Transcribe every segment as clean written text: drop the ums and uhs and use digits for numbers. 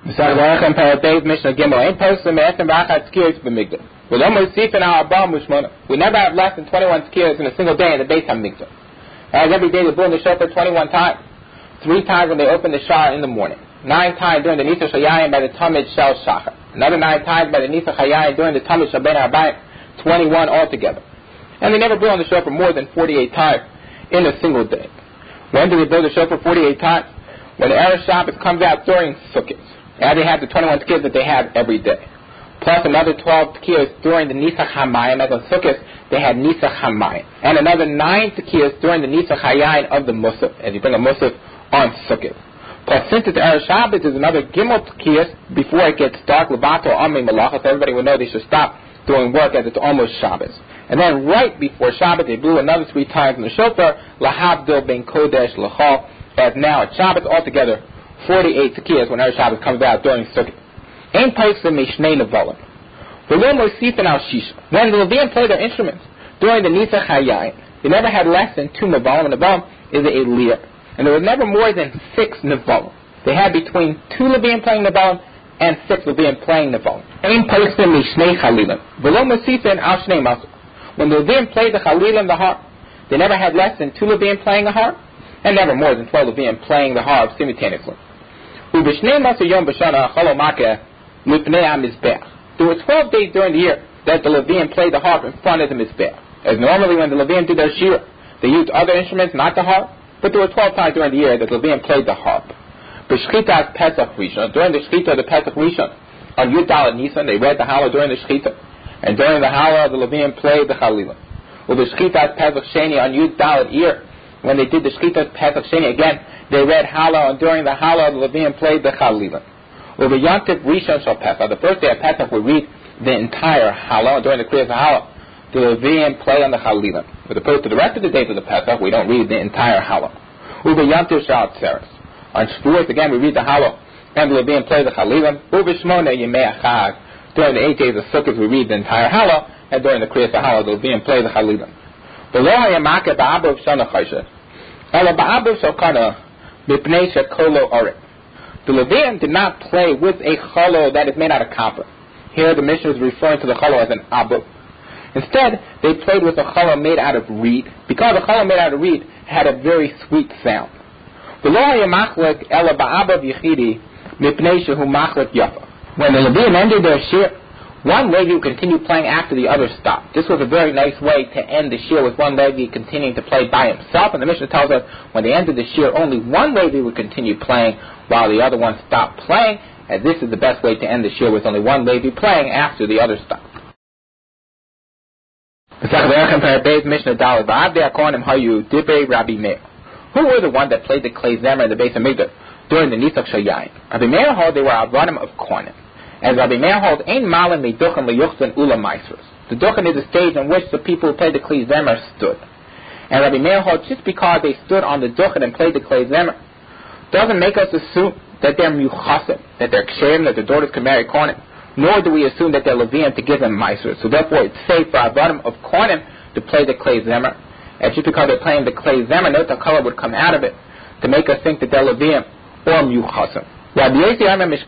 Mishnah Gimel. Ain't posted me'etzem v'achad skiers b'migdal. We never have less than 21 skiers in a single day in the Beis HaMikdash. As every day they blow in the shofar 21 times. 3 times when they open the shah in the morning. 9 times during the Nisa Shayayim by the Tamid Shel Shachar. Another 9 times by the Nisa Chayayim during the Tamid Shel Ben Arbayim. 21 altogether. And they never blow on the shofar more than 48 times in a single day. When do they blow the shofar 48 times? When the Erev Shabbos comes out during Sukkot. And they have the 21 tkiyos that they have every day. Plus another 12 tkiyos during the Nisach HaMayim. As on Sukkot, they had Nisach HaMayim. And another 9 tkiyos during the Nisach HaYayin of the Musaf, as you bring a Musaf on Sukkot. Plus, since it's Erev Shabbos, there's another Gimel tkiyos before it gets dark, Levato Amei Malacha, so everybody would know they should stop doing work as it's almost Shabbos. And then right before Shabbos, they blew another 3 times in the shofar, Lahabdil Ben Kodesh L'chol, as now at Shabbos altogether, 48 tkiyos when Erev Shabbos comes out during Sukkot. Ein paisa mishnei nevalim. V'lo mosifin al shisha. When the Leviim play their instruments during the Nisach HaYayin, they never had less than 2 nevalim. Nevalim is a lear. And there was never more than 6 nevalim. They had between 2 Leviim playing nevalim and 6 Leviim playing nevalim. Ein paisa mishnei chalilim. V'lo mosifin al shnei masu. When the Leviim played the chalilim, the harp, they never had less than 2 Leviim playing the harp, and never more than 12 Leviim playing the harp simultaneously. There were 12 days during the year that the Leviim played the harp in front of the Mizbeach. As normally when the Leviim did their shira, they used other instruments, not the harp, but there were 12 times during the year that the Leviim played the harp. During the Shechita of the Pesach Rishon, on Yud Dalet Nisan, they read the Hallel during the Shechita, and during the Hallel, the Leviim played the Chalilim. The Shechita Pesach Sheni on Yud Dalet Iyar, when they did the Shechita Pesach Sheni again, they read Hallel, and during the Hallel, the Leviim played the Chalilim. The Yantiv Rishon Shal Pesach, the first day of Pesach, we read the entire Hallel, and during the Kriyas Hallel, the Leviim play on the Chalilim. As opposed to the rest of the days of the Pesach, we don't read the entire Hallel. The Yantiv Shal Tzeres. On Shavuos, again, we read the Hallel, and the Leviim play the Chalilim. Uvishmona Yemei Achag. During the 8 days of Sukkot, we read the entire Hallel, and during the Kriyas Hallel, the Leviim play the Chalilim. The Lo Hayamaka Ba'abav Shana Chayshet. Ela Ba'abav Shokana. The Leviim did not play with a cholo that is made out of copper. Here the Mishnah is referring to the cholo as an abu. Instead, they played with a cholo made out of reed, because the cholo made out of reed had a very sweet sound. When the Leviim ended their shir, one Levi would continue playing after the other stopped. This was a very nice way to end the shir, with one Levi continuing to play by himself. And the Mishnah tells us when they ended the shir, only one Levi would continue playing while the other one stopped playing. And this is the best way to end the shir, with only one Levi playing after the other stopped. Who were the ones that played the Klei Zemer in the Beis HaMikdash during the Nisach Shayayim? Rabbi Meir held they were Avodim of Kohanim. As Rabbi Meir holds, Ein Malim Meduchen LeYuchzin Ula Maisros. The Duchen is a stage in which the people who played the Klei Zemer stood. And Rabbi Meir holds, just because they stood on the Duchen and played the Klei Zemer, doesn't make us assume that they're Muchasim, that they're Ksherim, that their daughters can marry Kohanim. Nor do we assume that they're Leviim to give them Maisros. So therefore it's safe for Avodim of Kohanim to play the Klei Zemer. And just because they're playing the Klei Zemer, no color would come out of it to make us think that they're Leviim or Muchasim. Rabbi Yossi argues,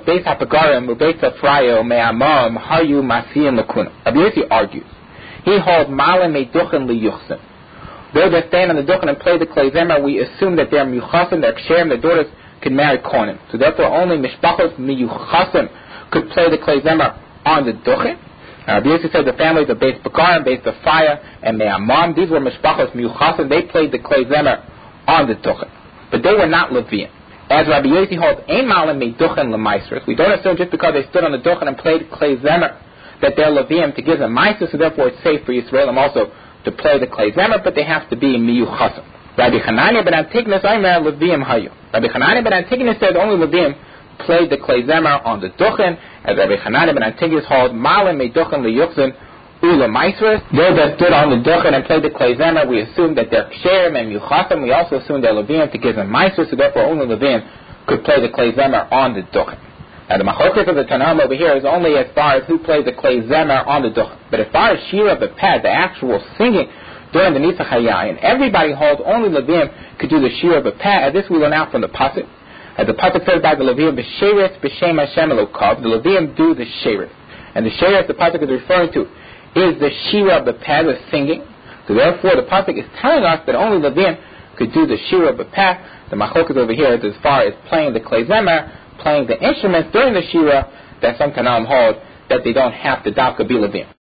he holds Malim Meduchen LeYuchzin. Though they stand on the Duchen and play the Klei Zemer, we assume that they're Muchasim, they're Ksherim, their daughters can marry Kohanim. So therefore only Mishpachos Miyuchasim could play the Klei Zemer on the Duchen. Rabbi Yossi said the families of Beis Bakarim, Beis Faya, and Me'amam, these were Mishpachos Miyuchasim, they played the Klei Zemer on the Duchen. But they were not Leviim. As Rabbi Yossi holds, Ein Malim Meduchen LeMaisros. We don't assume just because they stood on the Duchen and played Klei Zemer that they're Leviim to give them Maisros, so therefore it's safe for Yisraelim also to play the Klei Zemer, but they have to be Miyuchasim. Rabbi Hanania ben Antigonus, Aimer Leviim Hayu. Rabbi Hanania ben Antigonus said only Leviim played the Klei Zemer on the Duchen, as Rabbi Hanania ben Antigonus holds, Malim Meduchen LeYuchzin Ula Maisros. Those that stood on the Duchen and played the Klei Zemer, we assume that they're Ksherim and Muchasim. We also assume they're Leviim to give them Maisros, so therefore only Leviim could play the Klei Zemer on the Duchen. Now the Machoket of the Tanam over here is only as far as who plays the Klei Zemer on the Duchen. But as far as Shir of the Pet, the actual singing during the Nisach HaYayin, everybody holds only Leviim could do the Shir of the Pet, as this we learn out from the Pasuk. As the pasuk says by the Levium, b'sheretz b'shem Hashem Elokav, the Levium do the sheretz. And the sheretz the pasuk is referring to is the shira of the pad, the singing. So therefore, the pasuk is telling us that only Levium could do the shira of the pad. The machlokas over here is as far as playing the klezmer, playing the instruments during the shira, that some Tanaim hold that they don't have to dafka be Levium.